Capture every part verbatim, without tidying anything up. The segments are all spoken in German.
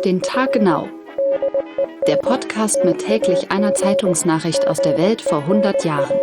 den Tag genau. Der Podcast mit täglich einer Zeitungsnachricht aus der Welt vor hundert Jahren.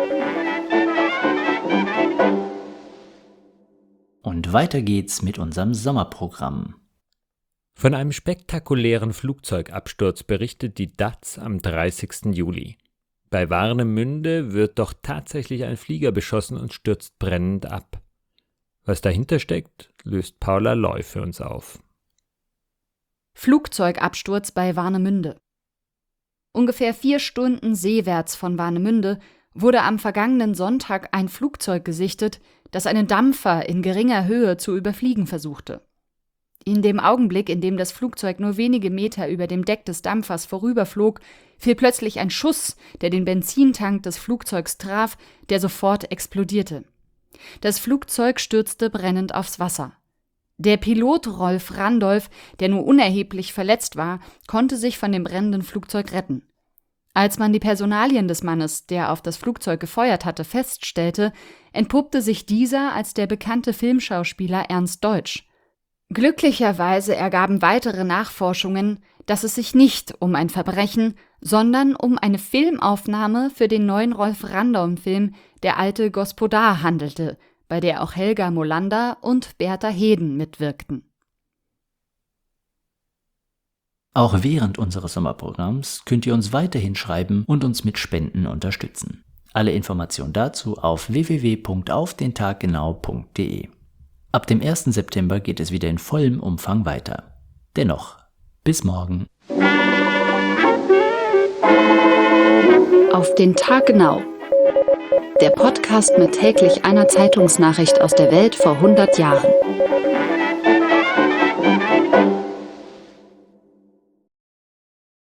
Und weiter geht's mit unserem Sommerprogramm. Von einem spektakulären Flugzeugabsturz berichtet die D A Z am dreißigsten Juli. Bei Warnemünde wird doch tatsächlich ein Flieger beschossen und stürzt brennend ab. Was dahinter steckt, löst Paula Loy für uns auf. Flugzeugabsturz bei Warnemünde. Ungefähr vier Stunden seewärts von Warnemünde wurde am vergangenen Sonntag ein Flugzeug gesichtet, das einen Dampfer in geringer Höhe zu überfliegen versuchte. In dem Augenblick, in dem das Flugzeug nur wenige Meter über dem Deck des Dampfers vorüberflog, fiel plötzlich ein Schuss, der den Benzintank des Flugzeugs traf, der sofort explodierte. Das Flugzeug stürzte brennend aufs Wasser. Der Pilot Rolf Randolph, der nur unerheblich verletzt war, konnte sich von dem brennenden Flugzeug retten. Als man die Personalien des Mannes, der auf das Flugzeug gefeuert hatte, feststellte, entpuppte sich dieser als der bekannte Filmschauspieler Ernst Deutsch. Glücklicherweise ergaben weitere Nachforschungen, dass es sich nicht um ein Verbrechen, sondern um eine Filmaufnahme für den neuen Rolf Randolph-Film Der alte Gospodar handelte, bei der auch Helga Molander und Bertha Heden mitwirkten. Auch während unseres Sommerprogramms könnt ihr uns weiterhin schreiben und uns mit Spenden unterstützen. Alle Informationen dazu auf w w w punkt auf den tag genau punkt d e. Ab dem ersten September geht es wieder in vollem Umfang weiter. Dennoch, bis morgen. Auf den Tag genau. Der Podcast mit täglich einer Zeitungsnachricht aus der Welt vor hundert Jahren.